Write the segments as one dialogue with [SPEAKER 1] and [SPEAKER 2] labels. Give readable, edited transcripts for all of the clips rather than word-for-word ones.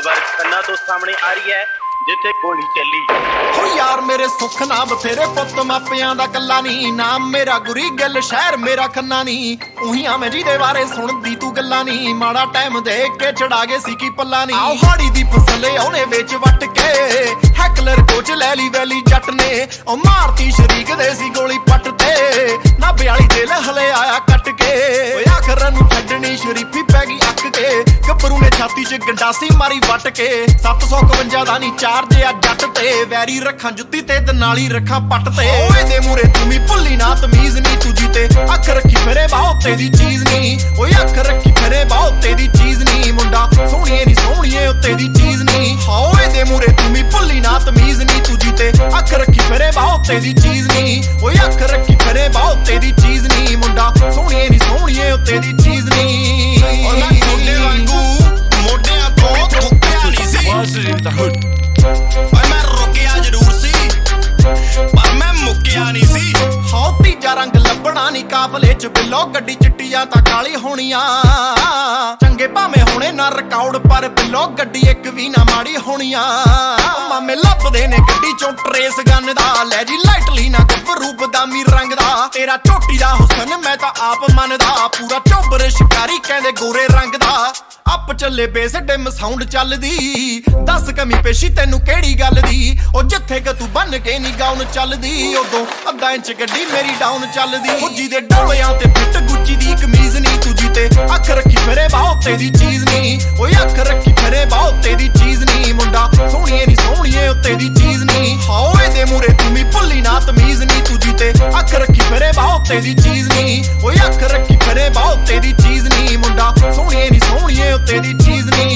[SPEAKER 1] खबर खन्ना तो सामने आ रही है जिथे गोली चली।
[SPEAKER 2] हो यार मेरे सुख ना बथेरे पुत मापियां दा कल्ला नी, नाम मेरा गुरी गिल शहर मेरा खन्ना नी। उहियां मैं जिहदे बारे सुणदी तू गल्लां नी, माड़ा टाइम देख के चढ़ा गए सी की पल्ला नी। आओ हाड़ी दी फसल औने विच वट के हैकलर कोच लै ली वैली जट ने, ओ मारती शरीक दे सी गोली पट ते, नाभे वाली दिल हले आया कट के। ओए आखर नूं छड्डनी शरीफी पै गई अक के, गब्बरू ने छाती च गंडासी मारी वट के। 751 दा नी चार जिया जट ते, वैरी रखा जुत्ती ते नाली रखा पट ते। ओए दे मूरे तुमी भुल्ली ना तमीज नी तुझी ते, अख रखी फिरे बाहो तेरी चीज नी। ओए अख रखी फिरे बाहो तेरी चीज नी, मुंडा सोहणिए नी सोहणिए तेरी चीज नी। ओए दे मूरे तुमी भुल्ली ना तमीज नी तुझी ते, अख रखी फिरे बाहो तेरी चीज नी। ओए अख रखी फिरे बाहो तेरी चीज नी, मुंडा सोहणिए नी सोहणिए तेरी चीज नी। और मैं छोटे वांगू मोढियां तो थुक्किया नी सी, मैं रुकिया जरूर सी पर मैं मुक्किया नी सी। हाँ तीजा रंग लभना नी काफले च बिलो, गड्डी चिट्टियां तां काली होणियां। चंगे भावें होणे ना रिकॉर्ड पर बिलो, गड्डी एक भी ना माड़ी होणियां। मामे लभदे ने गड्डी चों ट्रेस गन दा, लै जी लाइटली ना गब्बरू बदामी रंग दा। तेरा झोटी दा हुसन मैं तां आप मनदा, पूरा चोबर शिकारी कहंदे गोरे रंग दा। अप चले बेस डिम साउंड चलदी, दस कमी पेशी तेनू केड़ी गल दी। ओ जिथे क तू बन के नी गाउन चलदी, उदों अद्धा इंच गड्डी मेरी डाउन चलदी। फुजी दे डोलियां ते फिट गुच्ची दी कमीज नी तुझी ते, अख रखी फिरे बाहो तेरी चीज नी। ओए अख रखी फिरे बाहो तेरी चीज नी, मुंडा सोहणिए नी सोहणिए तेरी चीज नी। ओए दे मूरे तुमी भुल्ली ना तमीज नी तुझी ते, अख रखी फिरे बाहो तेरी चीज नी। ओए अख रखी फिरे बाहो तेरी चीज नी, मुंडा सोहणिए नी सोहणिए तेरी चीज नी।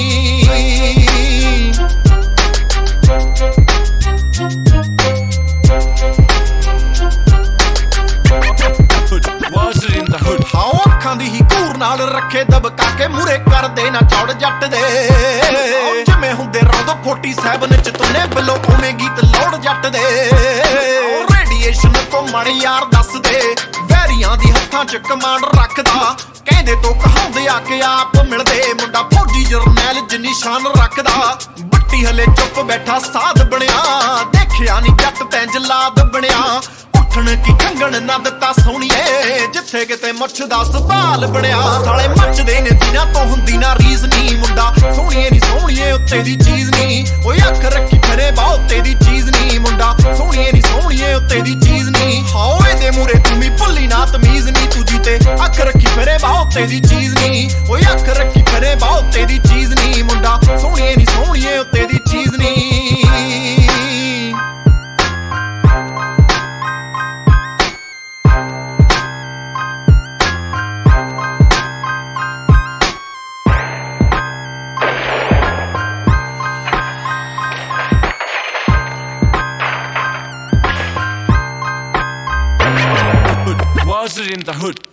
[SPEAKER 2] हाओ अखां दी ही घूर नाल रखे दबका के, मूरे कर दे ना चौड़ जट दे। जिवें हुंदे रौंदो 47 च तुने बिलो उवें गीत लौड़ जट दे। रेडिएशन तो मण यार दस दे, वैरियां दी हत्थां च कमांड रखदा। कहंदे तो कहांदे आके आप मिलदे, मुंडा फौजी जरनैल च निशान रखदा। बट्टी हले चुप बैठा साध बणिया, देखिया नी जट तैं जलाद बणिया। उठण की खंगण ना दिता सोहणिए, जिथे किते मुछ दा सवाल बणिया। साले मचदे ने दिना तो हुंदी ना रीस नी, मुंडा सोहणिए नी सोहणिए तेरी चीज नी। ओए अख रखी फिरे बाहो तेरी चीज नी, मुंडा सोहणिए नी सोहणिए तेरी चीज नी। ओए दे मूरे तुमी भुल्ली ना तमीज नी तुझी ते, अख रखी फिरे बाहो तेरी चीज नी। ओए अख रखी फिरे बाहो तेरी चीज नी, मुंडा सोहणिए नी सोहणिए तेरी चीज नी।
[SPEAKER 3] Was it in the hood?